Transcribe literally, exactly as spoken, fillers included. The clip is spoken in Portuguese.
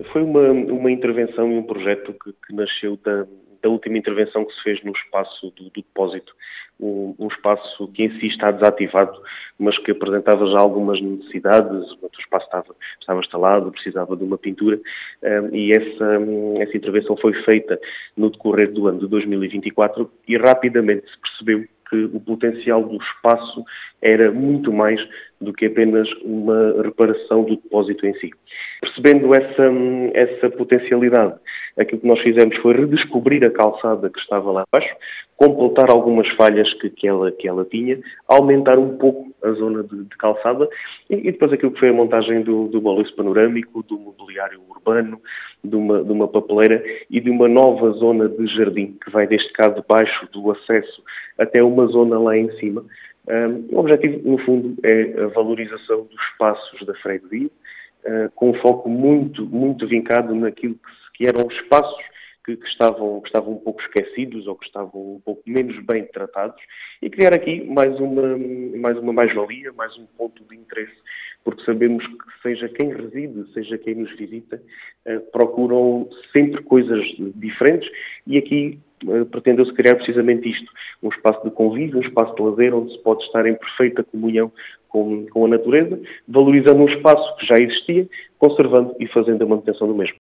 Foi uma, uma intervenção e um projeto que, que nasceu da, da última intervenção que se fez no espaço do, do depósito, um, um espaço que em si está desativado, mas que apresentava já algumas necessidades. O espaço estava, estava instalado, precisava de uma pintura, um, e essa, essa intervenção foi feita no decorrer do ano de dois mil e vinte e quatro e rapidamente se percebeu que o potencial do espaço era muito mais do que apenas uma reparação do depósito em si. Percebendo essa, essa potencialidade, aquilo que nós fizemos foi redescobrir a calçada que estava lá abaixo, completar algumas falhas que, que, ela, que ela tinha, aumentar um pouco a zona de, de calçada e, e depois aquilo que foi a montagem do, do balanço panorâmico, do mobiliário urbano, de uma, de uma papeleira e de uma nova zona de jardim que vai desde cá de baixo do acesso até uma zona lá em cima. Um, o objetivo, no fundo, é a valorização dos espaços da freguesia, uh, com um foco muito, muito vincado naquilo que, se, que eram os espaços que, que, estavam, que estavam um pouco esquecidos ou que estavam um pouco menos bem tratados e criar aqui mais uma, mais uma mais-valia, mais um ponto de interesse, porque sabemos que seja quem reside, seja quem nos visita, uh, procuram sempre coisas diferentes e aqui uh, pretendeu-se criar precisamente isto, um espaço de convívio, um espaço de lazer onde se pode estar em perfeita comunhão com, com a natureza, valorizando um espaço que já existia, conservando e fazendo a manutenção do mesmo.